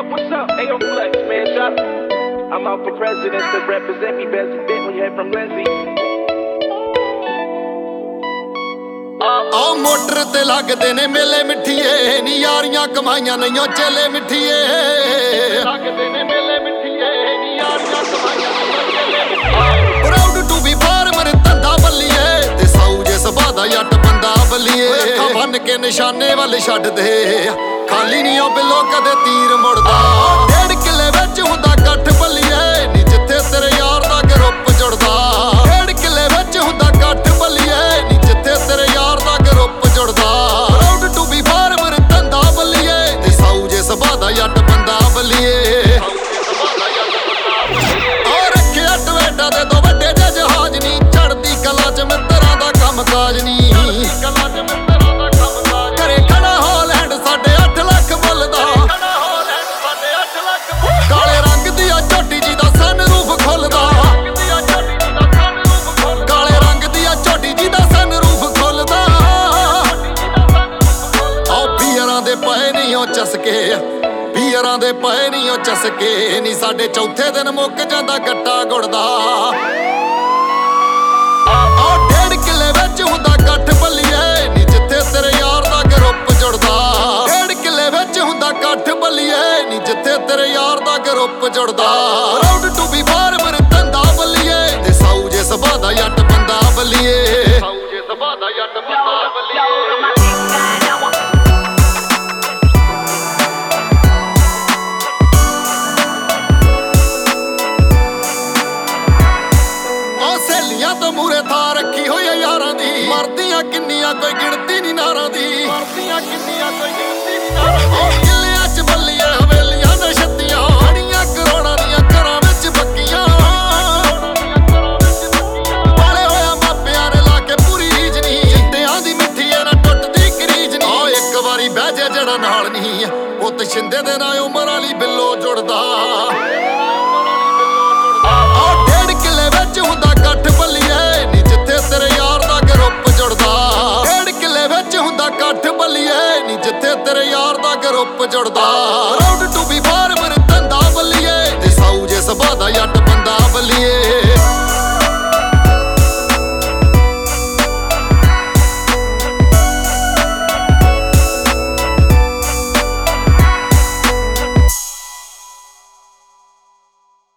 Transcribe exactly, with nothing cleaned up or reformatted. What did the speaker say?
up? What's up? Ayo Flex, man, shot. I'm out for president to represent me best Bentley head from Lindsay. ਆ motor ਤੇ ਲੱਗਦੇ ਨੇ ਮੇਲੇ ਮਿੱਠੀਏ ਨੀ ਯਾਰੀਆਂ ਕਮਾਈਆਂ ਨਹੀਂਓ ਚੇਲੇ ਮਿੱਠੀਏ ਲੱਗਦੇ ਨੇ ਮੇਲੇ ਮਿੱਠੀਏ ਨੀ ਯਾਰੀਆਂ ਕਮਾਈਆਂ ਨਹੀਂਓ ਚੇਲੇ ਮਿੱਠੀਏ ਪ੍ਰਾਊਡ ਟੂ ਬੀ ਫਾਰਮਰ ਧੰਦਾ ਬੱਲੀਏ ਤੇ ਸਾਊ ਜੇ ਸੁਭਾ ਦਾ ਜੱਟ ਬੰਦਾ ਬੱਲੀਏ ਅੱਖਾਂ ਬੰਨ ਕੇ ਨਿਸ਼ਾਨੇ ਵੱਲ ਛੱਡਦੇ ਖਾਲੀ ਨਹੀਂ ਉਹ ਬਿੱਲੋ ਕਦੇ ਤੀਰ ਮੁੜਦਾ ਡੇਢ ਕਿੱਲੇ ਵਿੱਚ ਹੁੰਦਾ ਇਕੱਠ ਬੱਲੀਏ ਨੀ ਜਿੱਥੇ ਤੇਰੇ ਯਾਰ ਦਾ ਗਰੁੱਪ ਜੁੜਦਾ ਡੇਢ ਕਿੱਲੇ ਵਿੱਚ ਹੁੰਦਾ ਇਕੱਠ ਬੱਲੀਏ ਨੀ ਜਿੱਥੇ ਤੇਰੇ ਯਾਰ ਦਾ ਗਰੁੱਪ ਜੁੜਦਾ ਪ੍ਰਾਊਡ ਟੂ ਬੀ ਫਾਰਮਰ ਧੰਦਾ ਬੱਲੀਏ ਤੇ ਸਾਊ ਜੇ ਸੁਭਾ ਦਾ ਜੱਟ ਬੰਦਾ ਬੱਲੀਏ ਆ ਰੱਖਿਆ ਟਵੇਟਾ ਦੇ ਦੋ ਵੱਡੇ ਜੇ ਜਹਾਜ਼ ਨੀ ਚੜਦੀ ਕਲਾ ਚ ਮਿੱਤਰਾਂ ਦਾ ਕੰਮ ਕਾਜ ਨੀ ਘਰੇ ਖੜਾ ਹਾਲੈਂਡ ਸਾਡੇ ਅੱਠ ਲੱਖ ਮੁੱਲ ਦਾ ਕਾਲੇ ਰੰਗ ਦੀ ਆ ਝੋਟੀ ਜੀ ਦਾ ਸਨਰੂਫ ਖੁੱਲਦਾ ਕਾਲੇ ਰੰਗ ਦੀ ਆ ਝੋਟੀ ਜੀ ਦਾ ਸਨਰੂਫ ਖੁੱਲਦਾ ਆ ਪੀਰਾਂ ਦੇ ਪਏ ਨਹੀਂ ਉਹ ਚਸਕੇ ਪੀਰਾਂ ਦੇ ਪਏ ਨਹੀਂ ਉਹ ਚਸਕੇ ਨੀ ਸਾਡੇ ਚੌਥੇ ਦਿਨ ਮੁੱਕ ਜਾਂਦਾ ਗੱਟਾ ਗੁੜਦਾ ਆ ਡੇਢ ਕਿੱਲੇ ਵਿੱਚ ਹੁੰਦਾ ਇਕੱਠ ਬੱਲੀਏ ਨੀ ਜਿੱਥੇ ਤੇਰੇ ਯਾਰ ਦਾ ਗਰੁੱਪ ਜੁੜਦਾ ਡੇਢ ਕਿੱਲੇ ਵਿੱਚ ਹੁੰਦਾ ਇਕੱਠ ਬੱਲੀਏ ਨੀ ਜਿੱਥੇ ਤੇਰੇ ਯਾਰ ਦਾ ਗਰੁੱਪ ਜੁੜਦਾ ਪ੍ਰਾਊਡ ਟੂ ਬੀ ਫਾਰਮਰ ਧੰਦਾ ਬੱਲੀਏ ਤੇ ਸਾਊ ਜੇ ਸੁਭਾ ਦਾ ਜੱਟ ਬੰਦਾ ਬੱਲੀਏ ਸਾਊ ਜੇ ਸੁਭਾ ਦਾ ਜੱਟ ਬੰਦਾ ਬੱਲੀਏ ਤੋਂ ਮੂਰੇ ਥਾਂ ਰੱਖੀ ਹੋਈ ਆ ਯਾਰਾਂ ਦੀ ਮਰਦੀਆਂ ਕਿੰਨੀਆਂ ਕੋਈ ਗਿਣਤੀ ਨਹੀਂ ਨਾਰਾਂ ਦੀ ਮਰਦੀਆਂ ਕਿੰਨੀਆਂ ਕੋਈ ਗਿਣਤੀ ਨਹੀਂ ਨਾਰਾਂ ਦੀ ਉਹ ਕਿੱਲਿਆਂ ਚ ਬੱਲੀਆਂ ਹਵੇਲੀਆਂ ਨੇ ਛੱਤੀਆਂ ਅੜੀਆਂ ਕਰੋੜਾਂ ਦੀਆਂ ਘਰਾਂ ਵਿੱਚ ਬੱਕੀਆਂ ਪਾਲੇ ਹੋਇਆ ਮਾਪਿਆਂ ਨੇ ਲਾ ਕੇ ਪੂਰੀ ਰੀਝ ਨਹੀਂ ਜਿੱਦਿਆਂ ਦੀ ਮਿੱਠੀ ਐ ਨਾ ਟੁੱਟਦੀ ਕਰੀਜ ਨਹੀਂ ਉਹ ਇੱਕ ਵਾਰੀ ਬਹਿ ਜਾ ਜਿਹੜਾ ਨਾਲ ਨਹੀਂ ਪੁੱਤ ਛਿੰਦੇ ਦੇ ਨਾਲ ਉਮਰ ਵਾਲੀ ਬਿੱਲੋ ਜੁੜਦਾ ਆ ਡੇਢ ਕਿੱਲੇ ਵਿੱਚ ਹੁੰਦਾ ਇਕੱਠ ਬੱਲੀਏ ਨੀ ਜਿੱਥੇ ਤੇਰੇ ਯਾਰ ਦਾ ਗਰੁੱਪ ਜੁੜਦਾ ਡੇਢ ਕਿੱਲੇ ਵਿੱਚ ਹੁੰਦਾ ਇਕੱਠ ਬੱਲੀਏ ਨੀ ਜਿੱਥੇ ਤੇਰੇ ਯਾਰ ਦਾ ਗਰੁੱਪ ਜੁੜਦਾ